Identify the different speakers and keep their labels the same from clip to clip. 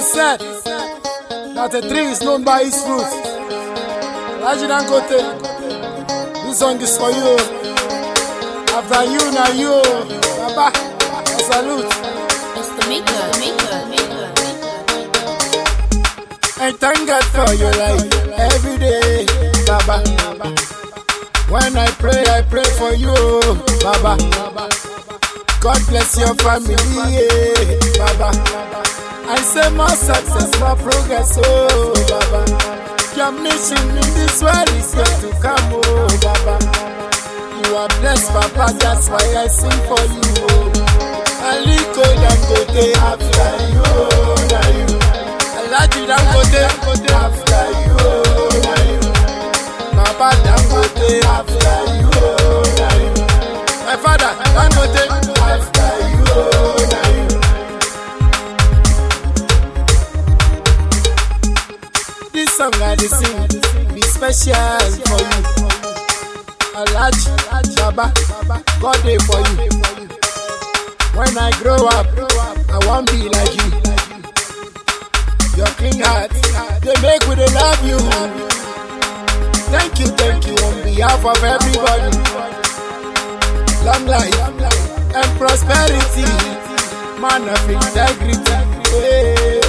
Speaker 1: said that a tree is known by its fruit. Alhaji Dangote, this song is for you. After you, now you. Baba, I salute.
Speaker 2: It's the maker.
Speaker 1: I thank God for your life every day, Baba. When I pray for you, Baba. God bless your family, Baba. I say more success, more progress, oh, Baba. Your mission in this world is yet to come, oh, Baba. You are blessed, Papa, that's why I sing for you, oh. Aliko Dangote, after you, oh, now you. Alhaji Dangote, after you, oh, now you. Baba Dangote, after you, oh, now you. My father, Dangote, after you, oh, now you. This song I dey sing be special for you. Alhaji Baba, God dey for you. When I grow up, I won't be like you. Your clean heart, they make we dey love you. Thank you on behalf of everybody. Long life and prosperity, man of integrity. Hey.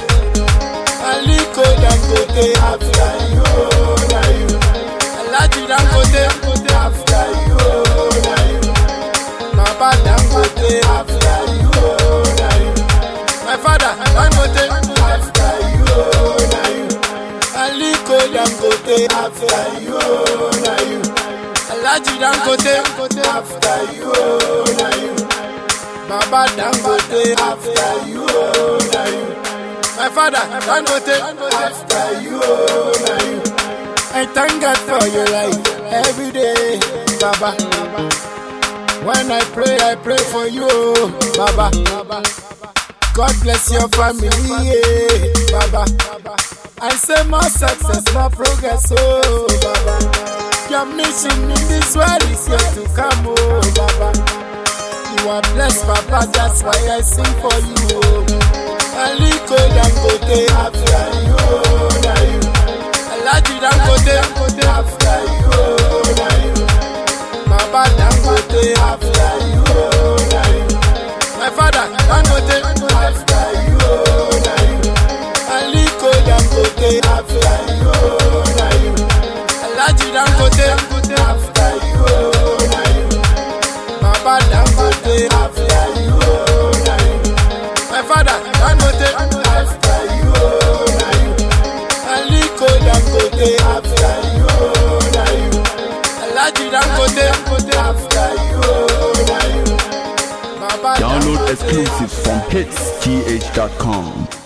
Speaker 1: Aliko Dangote, after you, now you. Alhaji Dangote, after you, now you. Baba Dangote, after you, now you. My father Dangote, after you, now you. Aliko Dangote, after you, now you. Alhaji Dangote, after you, now you. Baba Dangote, after you, now you. My father Dangote, after you, now you. I thank God for your life every day, Baba. When I pray for you, Baba. God bless your family, Baba. I say more success, more progress, oh, Baba. Your mission in this world is yet to come, oh, Baba. You are blessed, Papa, that's why I sing for you, oh. Aliko Dangote, after you, now you. Alhaji Dangote, after you, now you. Baba Dangote, after you, now you. My father Dangote, after you, now you. Aliko Dangote, after you, now you. Alhaji Dangote, after you, now you. Baba Dangote, after you, now you. My father Dangote, after you, now you. Aliko Dangote, after you, now you. Alhaji Dangote, after you, now you. Baba
Speaker 3: Download exclusives from hitsgh.com.